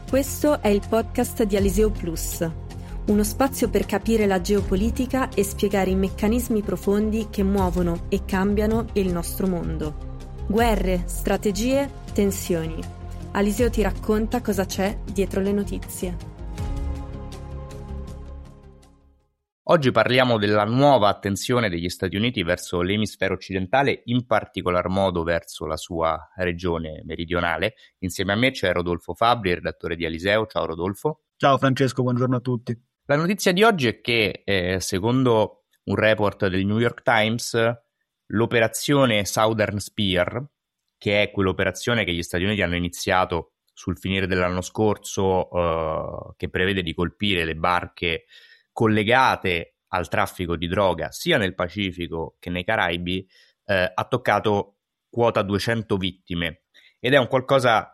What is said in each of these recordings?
Questo è il podcast di Aliseo Plus, uno spazio per capire la geopolitica e spiegare i meccanismi profondi che muovono e cambiano il nostro mondo. Guerre, strategie, tensioni. Aliseo ti racconta cosa c'è dietro le notizie. Oggi parliamo della nuova attenzione degli Stati Uniti verso l'emisfero occidentale, in particolar modo verso la sua regione meridionale. Insieme a me c'è Rodolfo Fabbri, redattore di Aliseo. Ciao Rodolfo. Ciao Francesco, buongiorno a tutti. La notizia di oggi è che, secondo un report del New York Times, l'operazione Southern Spear, che è quell'operazione che gli Stati Uniti hanno iniziato sul finire dell'anno scorso, che prevede di colpire le barche collegate al traffico di droga sia nel Pacifico che nei Caraibi, ha toccato quota 200 vittime ed è un qualcosa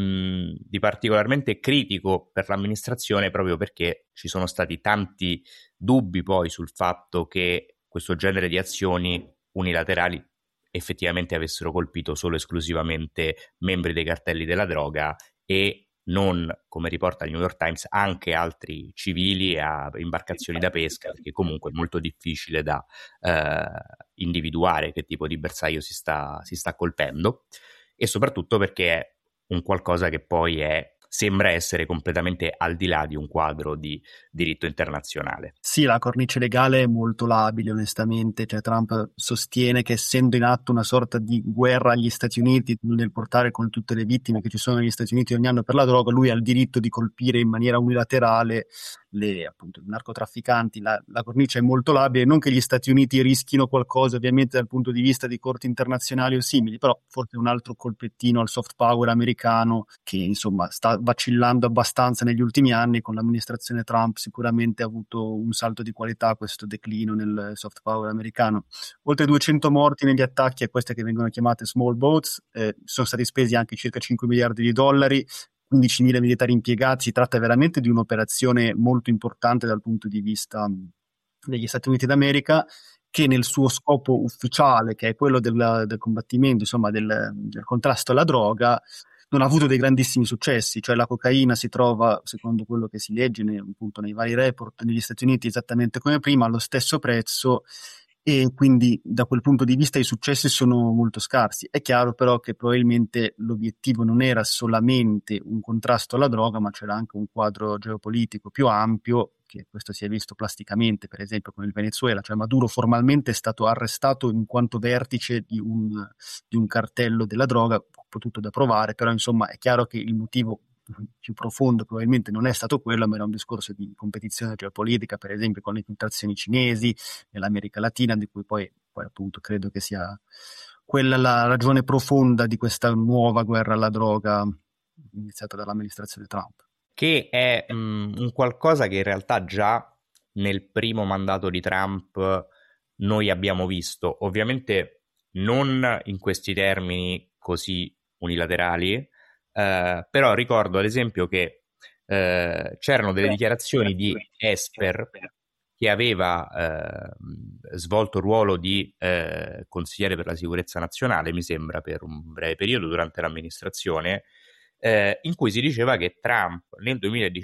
di particolarmente critico per l'amministrazione, proprio perché ci sono stati tanti dubbi poi sul fatto che questo genere di azioni unilaterali effettivamente avessero colpito solo e esclusivamente membri dei cartelli della droga e non, come riporta il New York Times, anche altri civili a imbarcazioni da pesca, perché comunque è molto difficile da individuare che tipo di bersaglio si sta colpendo, e soprattutto perché è un qualcosa che poi sembra essere completamente al di là di un quadro di diritto internazionale. Sì, la cornice legale è molto labile, onestamente. Cioè, Trump sostiene che, essendo in atto una sorta di guerra agli Stati Uniti nel portare con tutte le vittime che ci sono negli Stati Uniti ogni anno per la droga, lui ha il diritto di colpire in maniera unilaterale appunto, i narcotrafficanti. La cornice è molto labile, non che gli Stati Uniti rischino qualcosa ovviamente dal punto di vista di corti internazionali o simili, però forse un altro colpettino al soft power americano che insomma sta vacillando abbastanza negli ultimi anni. Con l'amministrazione Trump sicuramente ha avuto un salto di qualità questo declino nel soft power americano. Oltre 200 morti negli attacchi a queste che vengono chiamate small boats, sono stati spesi anche circa 5 miliardi di dollari, 15.000 militari impiegati. Si tratta veramente di un'operazione molto importante dal punto di vista degli Stati Uniti d'America, che nel suo scopo ufficiale, che è quello del combattimento, insomma del contrasto alla droga, non ha avuto dei grandissimi successi. Cioè la cocaina si trova, secondo quello che si legge appunto nei vari report, negli Stati Uniti esattamente come prima, allo stesso prezzo, e quindi da quel punto di vista i successi sono molto scarsi. È chiaro però che probabilmente l'obiettivo non era solamente un contrasto alla droga, ma c'era anche un quadro geopolitico più ampio, che questo si è visto plasticamente per esempio con il Venezuela. Cioè Maduro formalmente è stato arrestato in quanto vertice di un cartello della droga, potuto da provare, però insomma è chiaro che il motivo più profondo probabilmente non è stato quello, ma era un discorso di competizione geopolitica, per esempio con le infiltrazioni cinesi nell'America Latina, di cui poi appunto credo che sia quella la ragione profonda di questa nuova guerra alla droga iniziata dall'amministrazione Trump. Che è un qualcosa che in realtà già nel primo mandato di Trump noi abbiamo visto, ovviamente non in questi termini così unilaterali, però ricordo ad esempio che c'erano delle dichiarazioni di Esper, che aveva svolto il ruolo di consigliere per la sicurezza nazionale, mi sembra, per un breve periodo durante l'amministrazione, in cui si diceva che Trump nel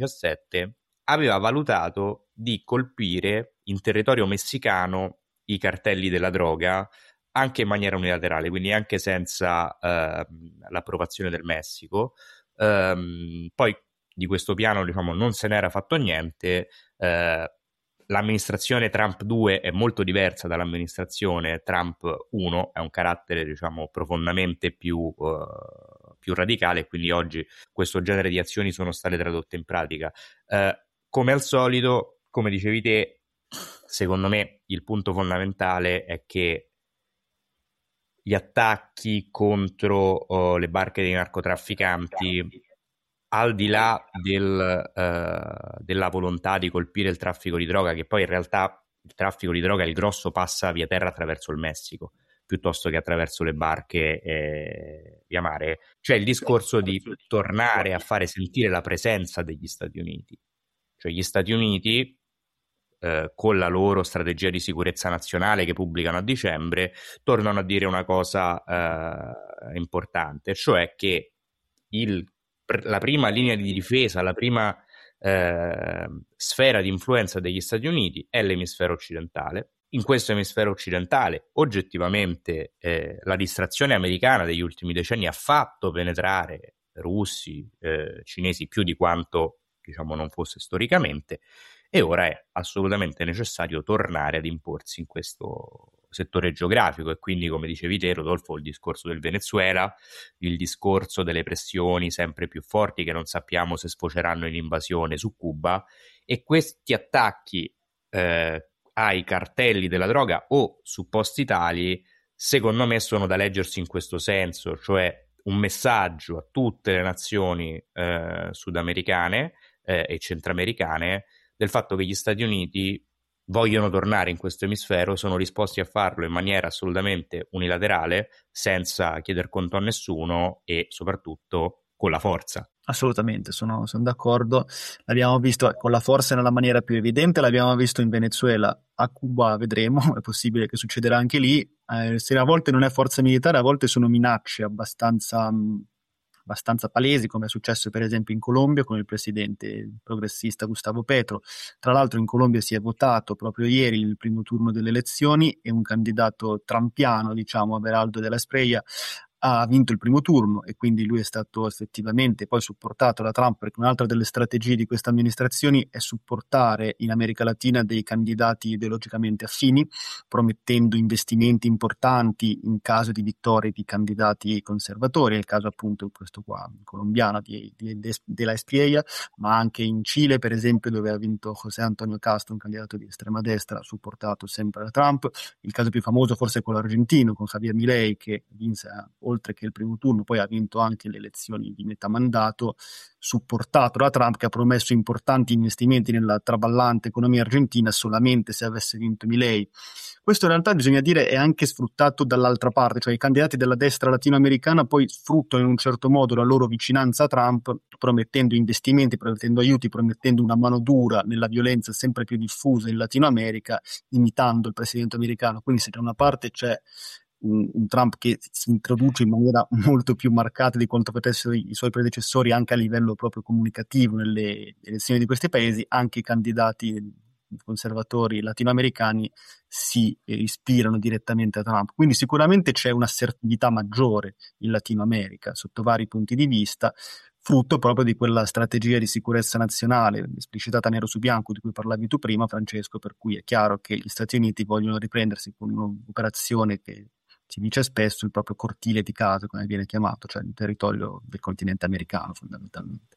2017 aveva valutato di colpire in territorio messicano i cartelli della droga anche in maniera unilaterale, quindi anche senza l'approvazione del Messico. Poi di questo piano, diciamo, non se n'era fatto niente. L'amministrazione Trump 2 è molto diversa dall'amministrazione Trump 1, è un carattere, diciamo, profondamente più radicale, quindi oggi questo genere di azioni sono state tradotte in pratica. Come al solito, come dicevi te, secondo me il punto fondamentale è che gli attacchi contro le barche dei narcotrafficanti, al di là della volontà di colpire il traffico di droga, che poi in realtà il traffico di droga, il grosso, passa via terra attraverso il Messico, piuttosto che attraverso le barche via mare, cioè il discorso di tornare a fare sentire la presenza degli Stati Uniti. Cioè gli Stati Uniti, con la loro strategia di sicurezza nazionale che pubblicano a dicembre, tornano a dire una cosa importante, cioè che il la prima linea di difesa, la prima sfera di influenza degli Stati Uniti è l'emisfero occidentale. In questo emisfero occidentale, oggettivamente, la distrazione americana degli ultimi decenni ha fatto penetrare russi, cinesi più di quanto, diciamo, non fosse storicamente, e ora è assolutamente necessario tornare ad imporsi in questo settore geografico. E quindi, come dicevi te, Rodolfo, il discorso del Venezuela, il discorso delle pressioni sempre più forti che non sappiamo se sfoceranno in invasione su Cuba, e questi attacchi ai cartelli della droga o supposti tali, secondo me sono da leggersi in questo senso, cioè un messaggio a tutte le nazioni sudamericane e centroamericane del fatto che gli Stati Uniti vogliono tornare in questo emisfero, sono disposti a farlo in maniera assolutamente unilaterale, senza chieder conto a nessuno e soprattutto con la forza. Assolutamente, sono d'accordo. L'abbiamo visto con la forza nella maniera più evidente, l'abbiamo visto in Venezuela, a Cuba vedremo, è possibile che succederà anche lì. Se a volte non è forza militare, a volte sono minacce abbastanza palesi, come è successo per esempio in Colombia con il presidente progressista Gustavo Petro. Tra l'altro in Colombia si è votato proprio ieri il primo turno delle elezioni e un candidato trampiano, diciamo, Abelardo de la Espriella, ha vinto il primo turno, e quindi lui è stato effettivamente poi supportato da Trump, perché un'altra delle strategie di queste amministrazioni è supportare in America Latina dei candidati ideologicamente affini, promettendo investimenti importanti in caso di vittoria di candidati conservatori. È il caso appunto questo qua colombiano de la Espriella, ma anche in Cile per esempio, dove ha vinto José Antonio Castro, un candidato di estrema destra supportato sempre da Trump. Il caso più famoso forse è quello argentino, con Javier Milei, che vinse oltre che il primo turno, poi ha vinto anche le elezioni di metà mandato, supportato da Trump, che ha promesso importanti investimenti nella traballante economia argentina solamente se avesse vinto Milei. Questo in realtà, bisogna dire, è anche sfruttato dall'altra parte, cioè i candidati della destra latinoamericana poi sfruttano in un certo modo la loro vicinanza a Trump, promettendo investimenti, promettendo aiuti, promettendo una mano dura nella violenza sempre più diffusa in Latino America, imitando il presidente americano. Quindi se da una parte c'è un Trump che si introduce in maniera molto più marcata di quanto potessero i suoi predecessori anche a livello proprio comunicativo nelle elezioni di questi paesi, anche i candidati conservatori latinoamericani si ispirano direttamente a Trump. Quindi sicuramente c'è un'assertività maggiore in Latino America sotto vari punti di vista, frutto proprio di quella strategia di sicurezza nazionale esplicitata nero su bianco di cui parlavi tu prima, Francesco, per cui è chiaro che gli Stati Uniti vogliono riprendersi con un'operazione che si dice spesso il proprio cortile di casa, come viene chiamato, cioè il territorio del continente americano fondamentalmente.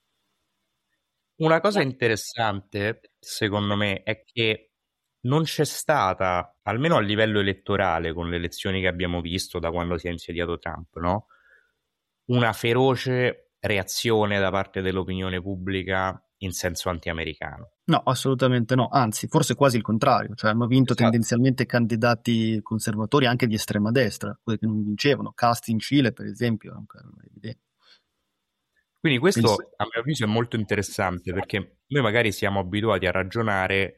Una cosa interessante, secondo me, è che non c'è stata, almeno a livello elettorale, con le elezioni che abbiamo visto da quando si è insediato Trump, no? Una feroce reazione da parte dell'opinione pubblica in senso anti-americano. No, assolutamente no, anzi, forse quasi il contrario, cioè hanno vinto tendenzialmente candidati conservatori anche di estrema destra, quelli che non vincevano, Cast in Cile per esempio, è evidente. Quindi questo a mio avviso è molto interessante, perché noi magari siamo abituati a ragionare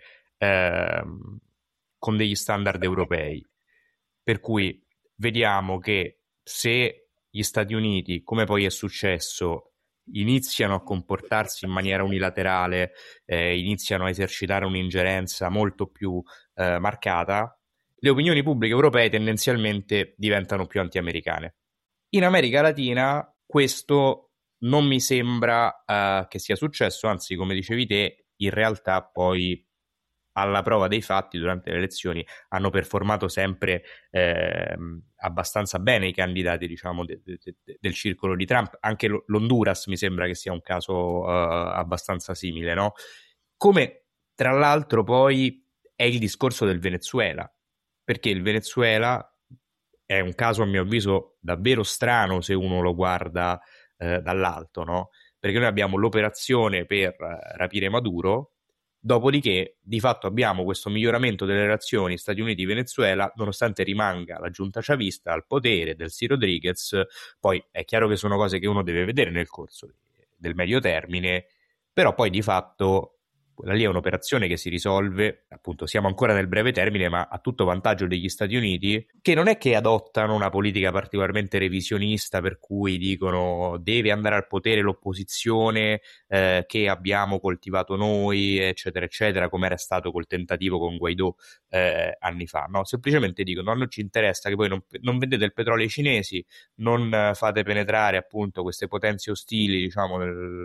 con degli standard europei, per cui vediamo che se gli Stati Uniti, come poi è successo, iniziano a comportarsi in maniera unilaterale, iniziano a esercitare un'ingerenza molto più marcata, le opinioni pubbliche europee tendenzialmente diventano più anti-americane. In America Latina questo non mi sembra che sia successo, anzi, come dicevi te, in realtà poi alla prova dei fatti durante le elezioni hanno performato sempre abbastanza bene i candidati, diciamo, del circolo di Trump. Anche l'Honduras mi sembra che sia un caso abbastanza simile, no? Come tra l'altro poi è il discorso del Venezuela, perché il Venezuela è un caso a mio avviso davvero strano se uno lo guarda dall'alto, no? Perché noi abbiamo l'operazione per rapire Maduro, dopodiché di fatto abbiamo questo miglioramento delle relazioni Stati Uniti-Venezuela, nonostante rimanga la giunta chavista al potere, Delcy Rodriguez. Poi è chiaro che sono cose che uno deve vedere nel corso del medio termine, però poi di fatto Quella lì è un'operazione che si risolve, appunto, siamo ancora nel breve termine, ma a tutto vantaggio degli Stati Uniti, che non è che adottano una politica particolarmente revisionista per cui dicono deve andare al potere l'opposizione che abbiamo coltivato noi, eccetera, eccetera, come era stato col tentativo con Guaidó anni fa. No? Semplicemente dicono: non ci interessa che voi non vendete il petrolio ai cinesi, non fate penetrare appunto queste potenze ostili, diciamo,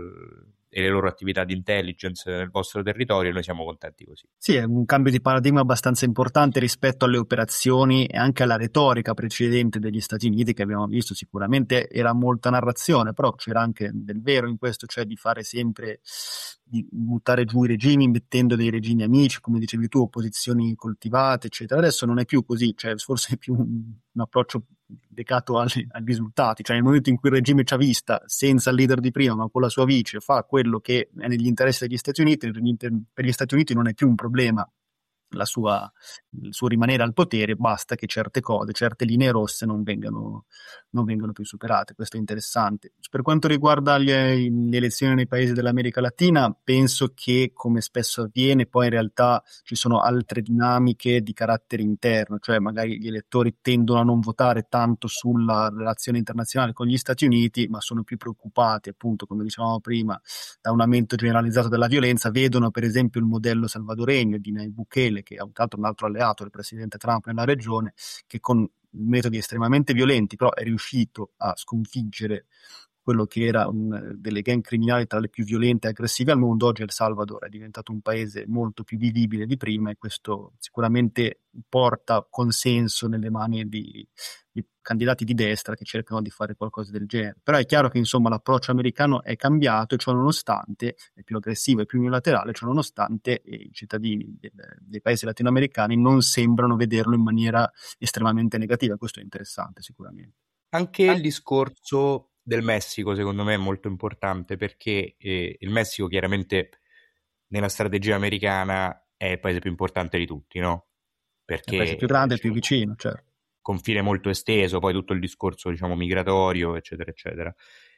e le loro attività di intelligence nel vostro territorio, e noi siamo contenti così. Sì, è un cambio di paradigma abbastanza importante rispetto alle operazioni e anche alla retorica precedente degli Stati Uniti, che abbiamo visto. Sicuramente era molta narrazione, però c'era anche del vero in questo, cioè di fare sempre, di buttare giù i regimi mettendo dei regimi amici, come dicevi tu, opposizioni coltivate, eccetera. Adesso non è più così, cioè forse è più un approccio legato ai risultati, cioè nel momento in cui il regime chavista, senza il leader di prima ma con la sua vice, fa quello che è negli interessi degli Stati Uniti, per gli Stati Uniti non è più un problema il suo rimanere al potere, basta che certe cose, certe linee rosse non vengano più superate. Questo è interessante. Per quanto riguarda le elezioni nei paesi dell'America Latina, penso che, come spesso avviene, poi in realtà ci sono altre dinamiche di carattere interno, cioè magari gli elettori tendono a non votare tanto sulla relazione internazionale con gli Stati Uniti, ma sono più preoccupati, appunto, come dicevamo prima, da un aumento generalizzato della violenza. Vedono per esempio il modello salvadoregno di Nayib Bukele, che è un altro alleato del presidente Trump nella regione, che con metodi estremamente violenti però è riuscito a sconfiggere quello che era delle gang criminali tra le più violente e aggressive al mondo. Oggi El Salvador è diventato un paese molto più vivibile di prima, e questo sicuramente porta consenso nelle mani di candidati di destra che cercano di fare qualcosa del genere. Però è chiaro che insomma l'approccio americano è cambiato, e ciò nonostante è più aggressivo e più unilaterale, ciò nonostante i cittadini dei paesi latinoamericani non sembrano vederlo in maniera estremamente negativa. Questo è interessante sicuramente. Anche il discorso del Messico secondo me è molto importante, perché il Messico chiaramente nella strategia americana è il paese più importante di tutti, no? Perché è il paese più grande e più vicino, certo. Confine molto esteso, poi tutto il discorso, diciamo, migratorio, eccetera, eccetera.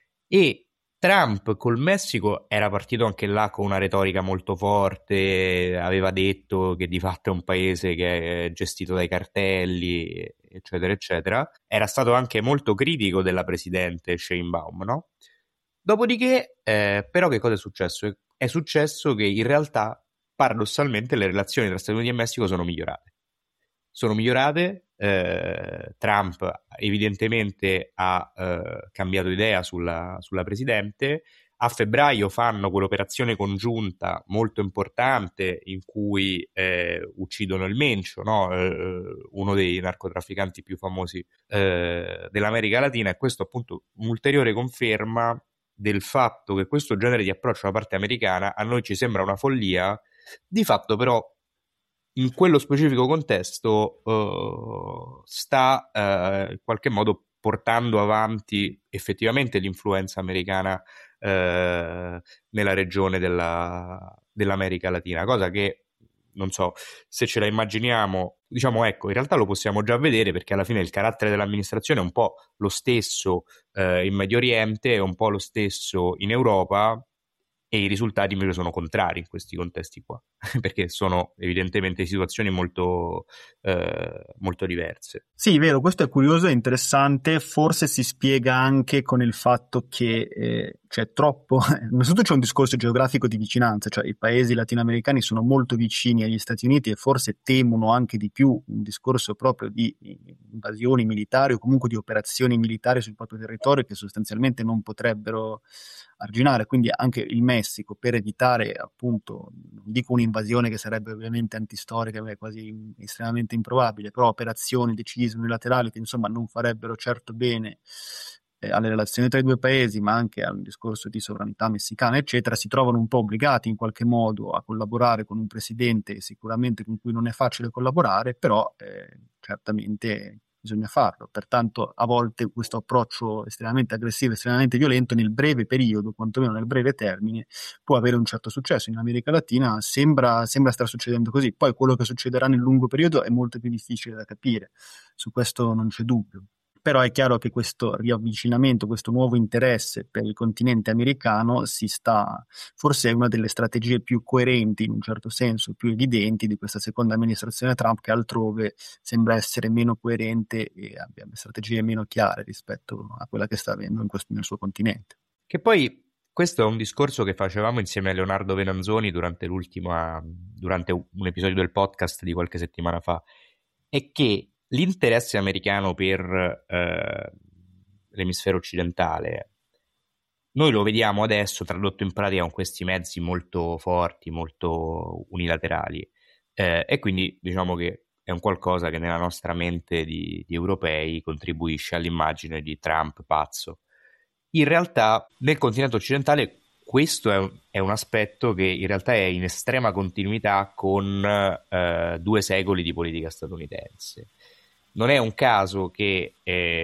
E Trump col Messico era partito anche là con una retorica molto forte, aveva detto che di fatto è un paese che è gestito dai cartelli, eccetera, eccetera. Era stato anche molto critico della presidente Sheinbaum, no? Dopodiché, però, che cosa è successo? È successo che in realtà, paradossalmente, le relazioni tra Stati Uniti e Messico sono migliorate. Trump evidentemente ha cambiato idea sulla presidente. A febbraio fanno quell'operazione congiunta molto importante in cui uccidono il Mencho, no? Uno dei narcotrafficanti più famosi dell'America Latina, e questo appunto un'ulteriore conferma del fatto che questo genere di approccio da parte americana a noi ci sembra una follia. Di fatto però in quello specifico contesto sta in qualche modo portando avanti effettivamente l'influenza americana nella regione dell'America Latina, cosa che non so se ce la immaginiamo, diciamo, ecco, in realtà lo possiamo già vedere, perché alla fine il carattere dell'amministrazione è un po' lo stesso in Medio Oriente, è un po' lo stesso in Europa, e i risultati invece sono contrari in questi contesti qua, perché sono evidentemente situazioni molto diverse. Sì, vero, questo è curioso e interessante. Forse si spiega anche con il fatto che c'è troppo, innanzitutto c'è un discorso geografico di vicinanza, cioè i paesi latinoamericani sono molto vicini agli Stati Uniti e forse temono anche di più un discorso proprio di invasioni militari o comunque di operazioni militari sul proprio territorio che sostanzialmente non potrebbero arginare. Quindi anche il Messico, per evitare appunto, non dico un'invasione che sarebbe ovviamente antistorica, è quasi estremamente improbabile, però operazioni decise unilaterali che insomma non farebbero certo bene alle relazioni tra i due paesi, ma anche al discorso di sovranità messicana, eccetera, si trovano un po' obbligati in qualche modo a collaborare con un presidente sicuramente con cui non è facile collaborare, però certamente bisogna farlo. Pertanto a volte questo approccio estremamente aggressivo, estremamente violento, nel breve periodo, quantomeno nel breve termine, può avere un certo successo. In America Latina sembra star succedendo così. Poi quello che succederà nel lungo periodo è molto più difficile da capire, su questo non c'è dubbio. Però è chiaro che questo riavvicinamento, questo nuovo interesse per il continente americano forse è una delle strategie più coerenti, in un certo senso, più evidenti di questa seconda amministrazione Trump, che altrove sembra essere meno coerente e abbia strategie meno chiare rispetto a quella che sta avendo nel suo continente. Che poi questo è un discorso che facevamo insieme a Leonardo Venanzoni durante un episodio del podcast di qualche settimana fa, è che l'interesse americano per l'emisfero occidentale, noi lo vediamo adesso tradotto in pratica con questi mezzi molto forti, molto unilaterali, e quindi diciamo che è un qualcosa che nella nostra mente di europei contribuisce all'immagine di Trump pazzo. In realtà nel continente occidentale questo è un aspetto che in realtà è in estrema continuità con 2 secoli di politica statunitense. Non è un caso che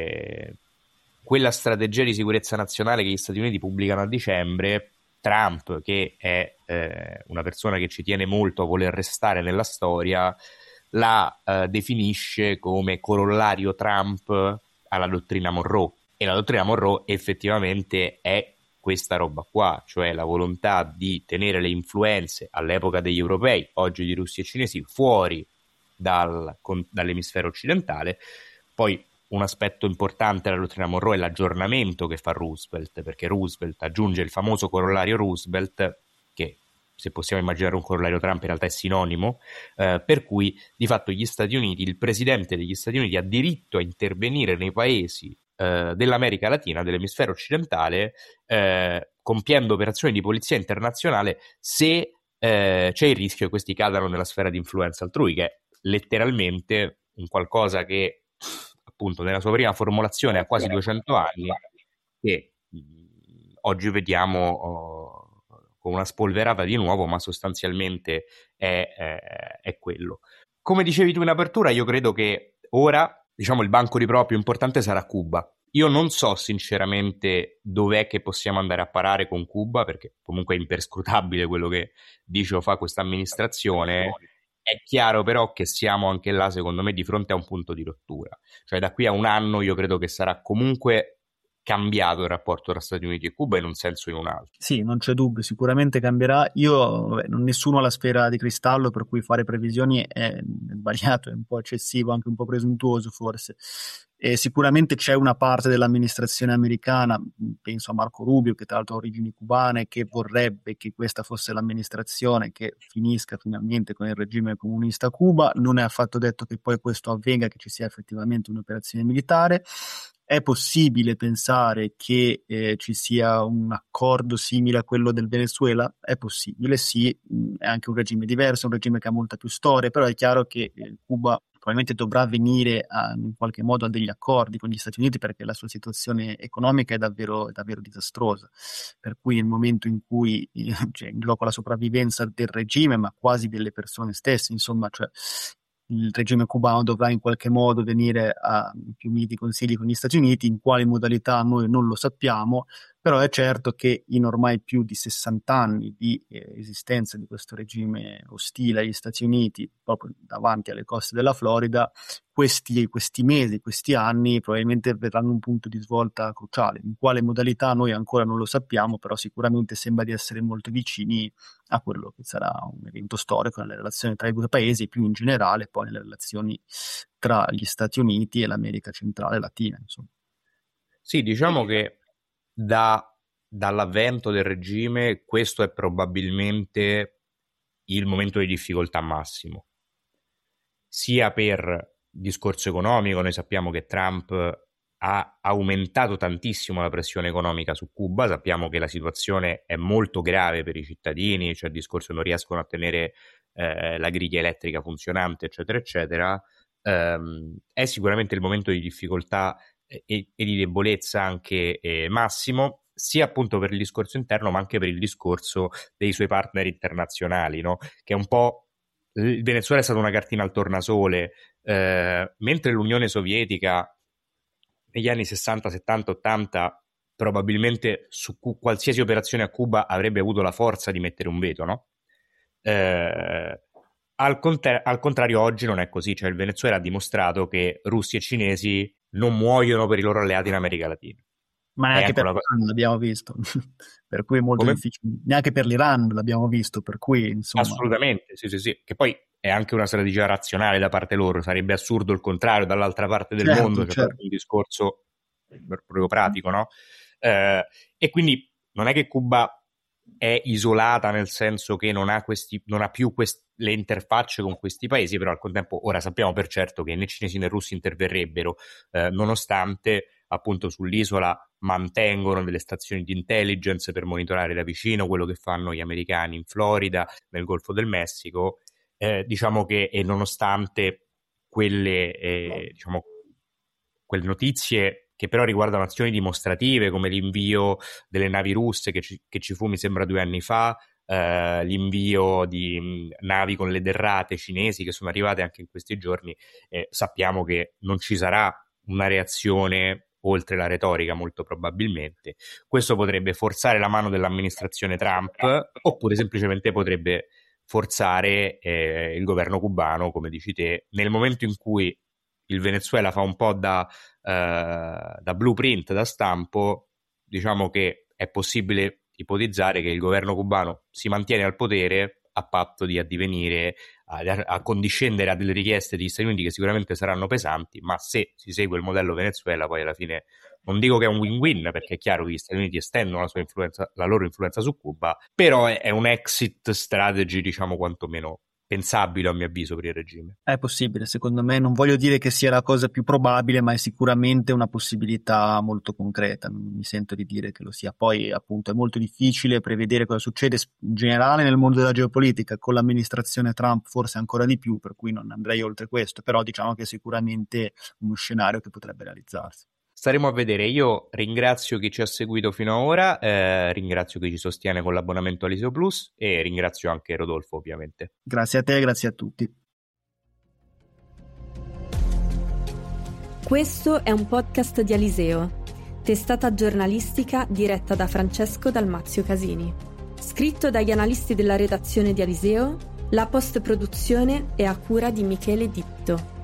quella strategia di sicurezza nazionale che gli Stati Uniti pubblicano a dicembre, Trump, che è una persona che ci tiene molto a voler restare nella storia, la definisce come corollario Trump alla dottrina Monroe. E la dottrina Monroe effettivamente è questa roba qua, cioè la volontà di tenere le influenze all'epoca degli europei, oggi di russi e cinesi, fuori dall'emisfero occidentale. Poi un aspetto importante della dottrina Monroe è l'aggiornamento che fa Roosevelt, perché Roosevelt aggiunge il famoso corollario Roosevelt, che se possiamo immaginare un corollario Trump in realtà è sinonimo, per cui di fatto gli Stati Uniti, il presidente degli Stati Uniti ha diritto a intervenire nei paesi dell'America Latina, dell'emisfero occidentale, compiendo operazioni di polizia internazionale se c'è il rischio che questi cadano nella sfera di influenza altrui, che è letteralmente un qualcosa che appunto nella sua prima formulazione ha quasi 200 anni, che oggi vediamo con una spolverata di nuovo, ma sostanzialmente è quello. Come dicevi tu in apertura, io credo che ora, diciamo, il banco di prova più importante sarà Cuba. Io non so sinceramente dov'è che possiamo andare a parare con Cuba, perché comunque è imperscrutabile quello che dice o fa questa amministrazione. È chiaro però che siamo anche là, secondo me, di fronte a un punto di rottura. Cioè da qui a un anno io credo che sarà comunque cambiato il rapporto tra Stati Uniti e Cuba in un senso o in un altro. Sì, non c'è dubbio, sicuramente cambierà. Nessuno ha la sfera di cristallo, per cui fare previsioni è sbagliato, è un po' eccessivo, anche un po' presuntuoso forse. E sicuramente c'è una parte dell'amministrazione americana, penso a Marco Rubio, che tra l'altro ha origini cubane, che vorrebbe che questa fosse l'amministrazione che finisca finalmente con il regime comunista a Cuba. Non è affatto detto che poi questo avvenga, che ci sia effettivamente un'operazione militare. È possibile pensare che ci sia un accordo simile a quello del Venezuela? È possibile, sì, è anche un regime diverso, un regime che ha molta più storia, però è chiaro che Cuba probabilmente dovrà venire in qualche modo a degli accordi con gli Stati Uniti, perché la sua situazione economica è davvero disastrosa, per cui nel momento in cui c'è in gioco la sopravvivenza del regime, ma quasi delle persone stesse, insomma, cioè il regime cubano dovrà in qualche modo venire a più miti consigli con gli Stati Uniti, in quali modalità noi non lo sappiamo, però è certo che in ormai più di 60 anni di esistenza di questo regime ostile agli Stati Uniti, proprio davanti alle coste della Florida, questi mesi, questi anni probabilmente verranno un punto di svolta cruciale. In quale modalità noi ancora non lo sappiamo, però sicuramente sembra di essere molto vicini a quello che sarà un evento storico nelle relazioni tra i due paesi, più in generale poi nelle relazioni tra gli Stati Uniti e l'America centrale e latina, insomma. Sì, diciamo che dall'avvento del regime questo è probabilmente il momento di difficoltà massimo, sia per discorso economico. Noi sappiamo che Trump ha aumentato tantissimo la pressione economica su Cuba, sappiamo che la situazione è molto grave per i cittadini, cioè il discorso non riescono a tenere la griglia elettrica funzionante, eccetera, eccetera. È sicuramente il momento di difficoltà e di debolezza anche massimo, sia appunto per il discorso interno, ma anche per il discorso dei suoi partner internazionali, no? Che è un po'... Il Venezuela è stata una cartina al tornasole, mentre l'Unione Sovietica negli anni 60, 70, 80 probabilmente su qualsiasi operazione a Cuba avrebbe avuto la forza di mettere un veto, no? Al contrario oggi non è così, cioè il Venezuela ha dimostrato che russi e cinesi non muoiono per i loro alleati in America Latina. Ma neanche per l'Iran l'abbiamo visto, per cui è molto difficile. Neanche per l'Iran l'abbiamo visto, per cui insomma... Assolutamente, sì, che poi è anche una strategia razionale da parte loro, sarebbe assurdo il contrario dall'altra parte del mondo, c'è proprio un discorso proprio pratico, no? E quindi non è che Cuba è isolata nel senso che non ha più le interfacce con questi paesi, però al contempo ora sappiamo per certo che né cinesi né russi interverrebbero, nonostante appunto sull'isola mantengono delle stazioni di intelligence per monitorare da vicino quello che fanno gli americani in Florida, nel Golfo del Messico, diciamo che e nonostante quelle notizie che però riguardano azioni dimostrative come l'invio delle navi russe che ci fu mi sembra 2 anni fa, l'invio di navi con le derrate cinesi che sono arrivate anche in questi giorni, sappiamo che non ci sarà una reazione oltre la retorica molto probabilmente. Questo potrebbe forzare la mano dell'amministrazione Trump oppure semplicemente potrebbe forzare il governo cubano, come dici te, nel momento in cui il Venezuela fa un po' da blueprint, da stampo, diciamo che è possibile ipotizzare che il governo cubano si mantiene al potere a patto di addivenire a condiscendere a delle richieste degli Stati Uniti che sicuramente saranno pesanti, ma se si segue il modello Venezuela poi alla fine non dico che è un win-win, perché è chiaro che gli Stati Uniti estendono la loro influenza su Cuba, però è un exit strategy, diciamo, quantomeno pensabile a mio avviso per il regime. È possibile, secondo me, non voglio dire che sia la cosa più probabile, ma è sicuramente una possibilità molto concreta, non mi sento di dire che lo sia. Poi appunto è molto difficile prevedere cosa succede in generale nel mondo della geopolitica, con l'amministrazione Trump forse ancora di più, per cui non andrei oltre questo, però diciamo che è sicuramente uno scenario che potrebbe realizzarsi. Staremo a vedere. Io ringrazio chi ci ha seguito fino ad ora, ringrazio chi ci sostiene con l'abbonamento all'Iseo Plus e ringrazio anche Rodolfo, ovviamente. Grazie a te, grazie a tutti. Questo è un podcast di Aliseo, testata giornalistica diretta da Francesco Dalmazio Casini. Scritto dagli analisti della redazione di Aliseo, la post-produzione è a cura di Michele Ditto.